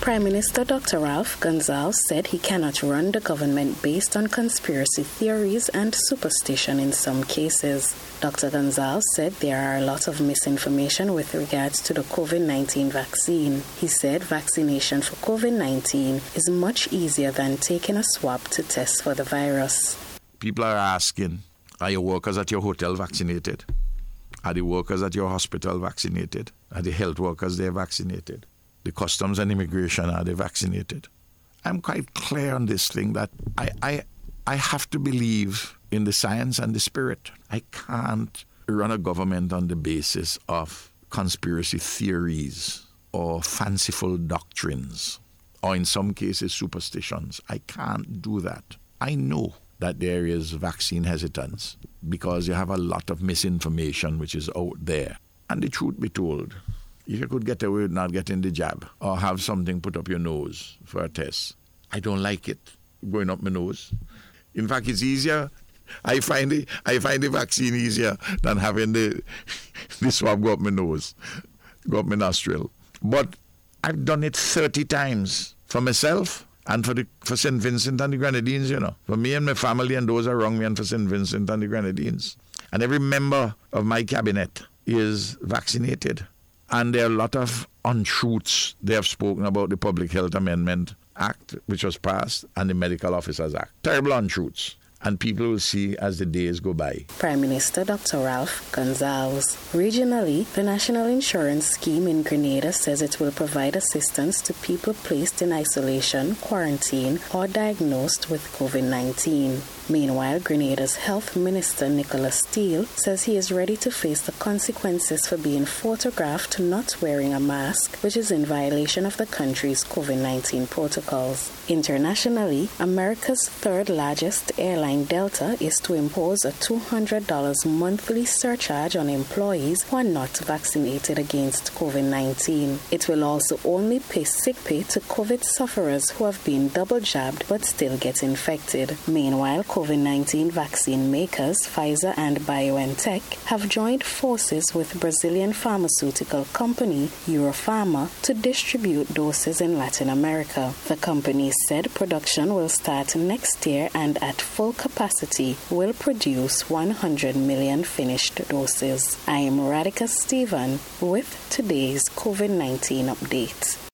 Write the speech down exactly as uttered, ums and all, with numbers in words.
Prime Minister Doctor Ralph Gonsalves said he cannot run the government based on conspiracy theories and superstition in some cases. Doctor Gonsalves said there are a lot of misinformation with regards to the COVID nineteen vaccine. He said vaccination for COVID nineteen is much easier than taking a swab to test for the virus. People are asking, are your workers at your hotel vaccinated? Are the workers at your hospital vaccinated? Are the health workers there vaccinated? The customs and immigration, are they vaccinated? I'm quite clear on this thing that I, I, I have to believe in the science and the spirit. I can't run a government on the basis of conspiracy theories or fanciful doctrines, or in some cases superstitions. I can't do that. I know that there is vaccine hesitance because you have a lot of misinformation which is out there. And the truth be told, if you could get away with not getting the jab or have something put up your nose for a test, I don't like it going up my nose. In fact, it's easier. I find the, I find the vaccine easier than having the, the swab go up my nose, go up my nostril. But I've done it thirty times for myself and for the for Saint Vincent and the Grenadines, you know. For me and my family and those around me, and for Saint Vincent and the Grenadines. And every member of my cabinet is vaccinated. And there are a lot of untruths they have spoken about the Public Health Amendment Act, which was passed, and the Medical Officers Act. Terrible untruths. And people will see as the days go by. Prime Minister Doctor Ralph Gonsalves. Regionally, the National Insurance Scheme in Grenada says it will provide assistance to people placed in isolation, quarantine, or diagnosed with COVID nineteen. Meanwhile, Grenada's Health Minister Nicholas Steele says he is ready to face the consequences for being photographed not wearing a mask, which is in violation of the country's COVID nineteen protocols. Internationally, America's third largest airline, Delta, is to impose a two hundred dollars monthly surcharge on employees who are not vaccinated against COVID nineteen. It will also only pay sick pay to COVID sufferers who have been double jabbed but still get infected. Meanwhile, COVID nineteen vaccine makers Pfizer and BioNTech have joined forces with Brazilian pharmaceutical company Europharma to distribute doses in Latin America. The company said production will start next year and at full capacity will produce one hundred million finished doses. I am Radhika Stephen with today's COVID nineteen update.